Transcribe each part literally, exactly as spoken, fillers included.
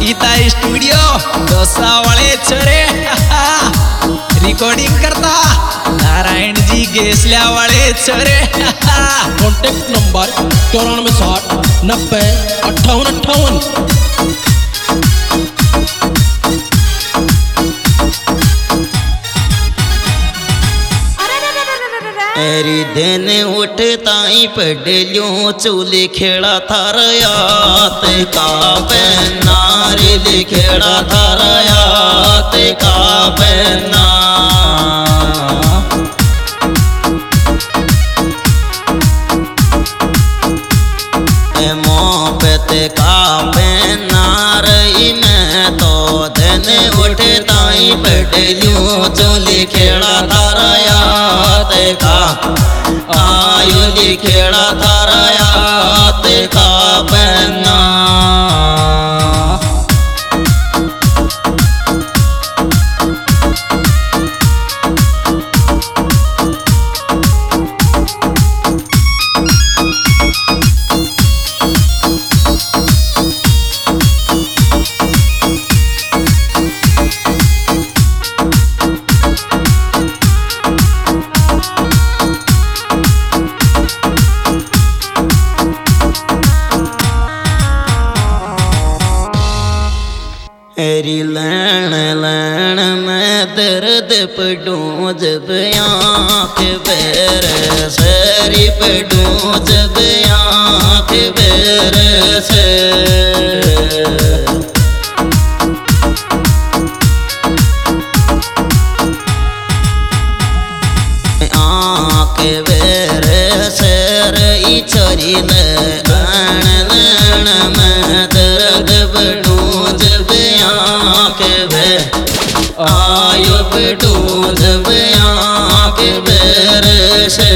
Gita studio dosa वाले छोरे recording करता नारायण जी गेसल्या वाले छोरे। कॉन्टेक्ट नंबर चौरानवे साठ नब्बे अट्ठावन अट्ठावन। एरी दिन उठता ही पड़लियों चूली खेड़ा थारयात का नारी खेड़ा थारयात का बना मोहब्बत का नारी में तो दिन उठता ही पड़लियों चूली खेड़ा थारयात का आयु खेड़ा थारयात का बना। एरी लैन लैन में दर्द पड़ूं जब आँख बेर सरी पड़ूं जब आँख बेर से आँख बेर सर छोरी लैन लैन में दर्द पड़ूं जब आँख बे आयो बेटू जब आँख बेर से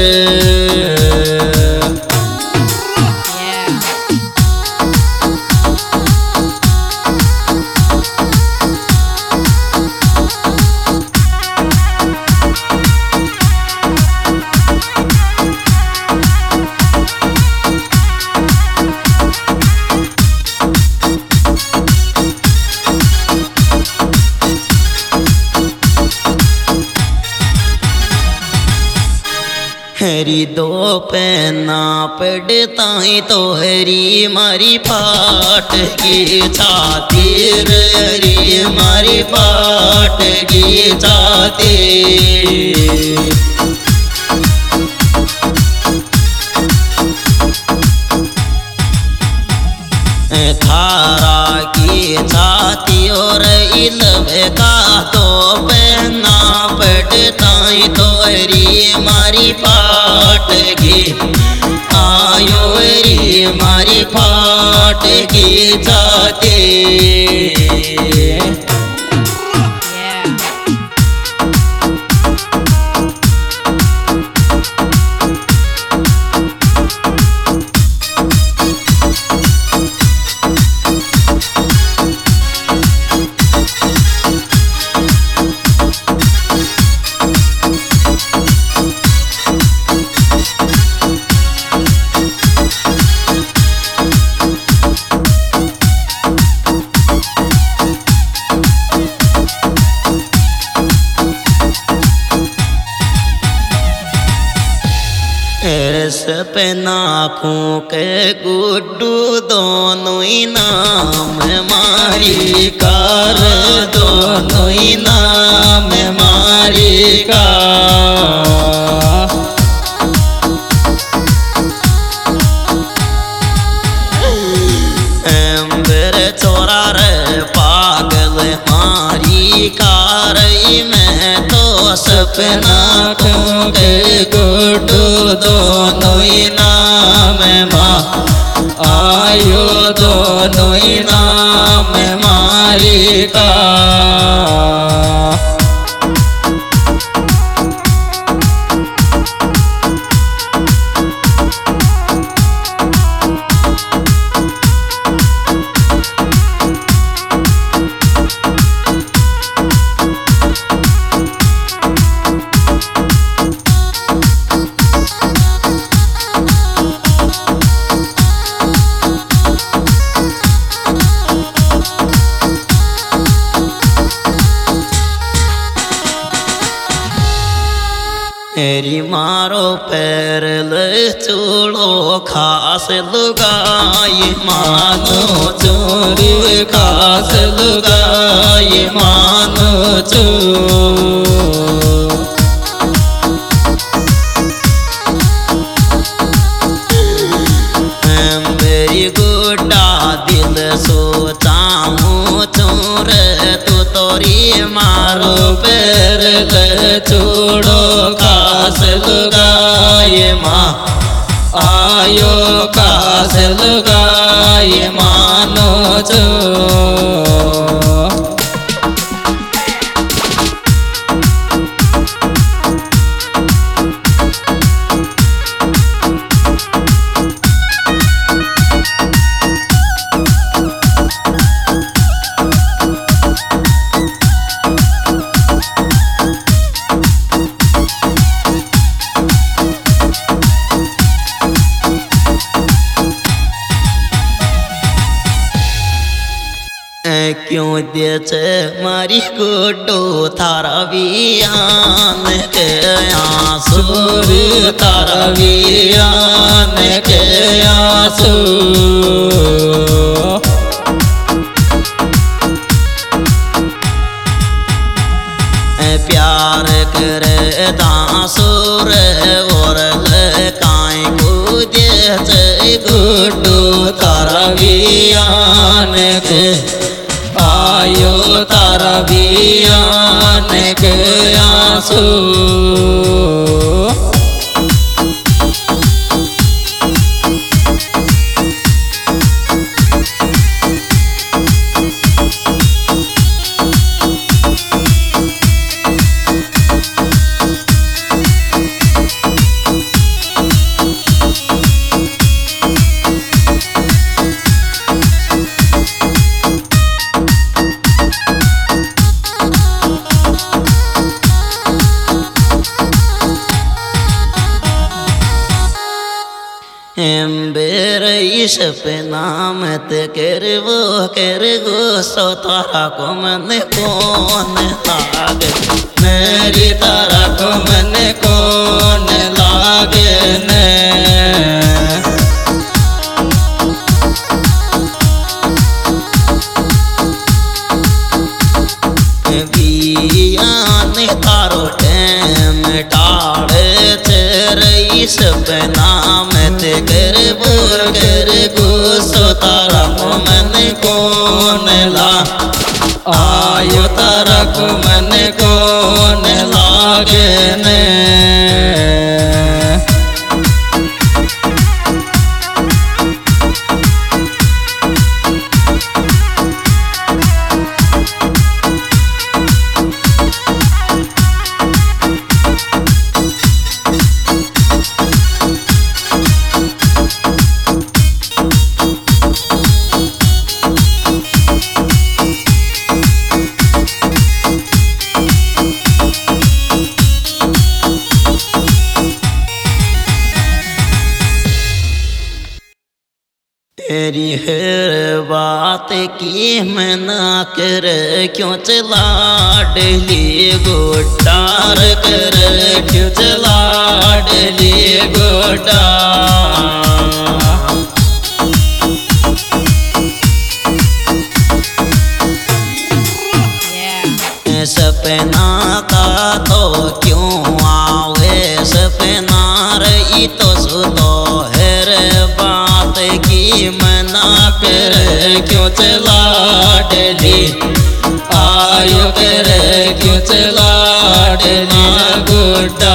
हरी दो पैना पड़ता ही तो हरी मारी पाट की छाती हरी मारी पाट की छाती थारा की छाती और इलवे का तो पहना पड़ता ही तो हरी मारी पाट की आयो हरी मारी पाट की छाती। सपना आँखों के गुड्डू दोनों ही नाम मारी कार दोनों ही नाम मारी का एम्बर चोरा रे पागल मारी कार में तो सपना आँखों के गुड्डू दोनों ही नाम माँ आयो दोनों ही नाम मारी का तेरी मारो पैर ले चूड़ो खास लुगाई मानो चोरी खास लुगाई मानो चो मेरी गुड्डा दिल सोचाऊं चोर तू तोरी मारो पैर ले चूड़ो खास लुगाए माँ आयो खास लुगाए मानो चो क्यों देच मारी गुड्डो थारा बियान के आंसू तारा बियान के आंसू प्यार करे दासुर और लकाई को देच गुड्डो तारा बियान के आयो तारा बियान के आंसू बेरई सपना मत कर वो कर गो सो तारा को मन कौन लागे मेरी तारा को मन कौन लागे ने बियान तारो टेम टाड़े चरई सपना मत कर वो कर गुस्सो तारा को मन कौन ला आयो तारा को मन कौन लागे ने तेरी हर बात की मैं ना कर क्यों चला डली गोटार कर क्यों चला डली गोटा सपना का तो क्यों आवे सपना रही तो सुतो हर बात की मना कर क्यों चला डली आयो कर क्यों चला डली गुड्डा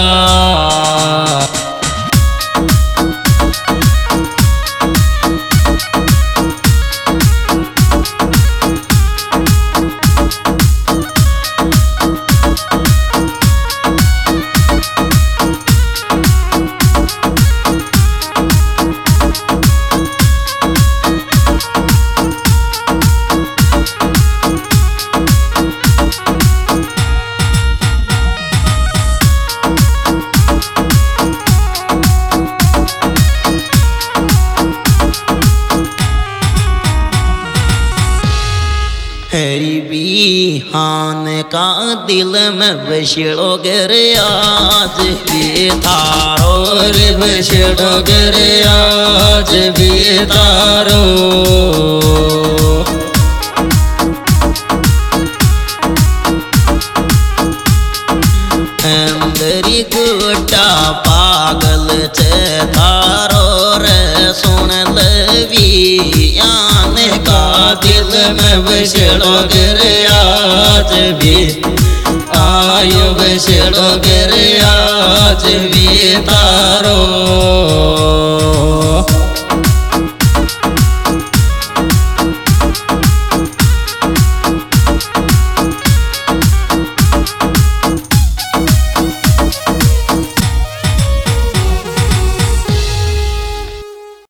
आन का दिल में बछड़ो गिर आज भी तारो रे बछड़ो गिर आज भी तारो अंदरी गुटा पागल चे थारो रे सुन लवी आने का दिल में बछड़ो गिर आज भी आयो बछड़ो गिर आज भी तारो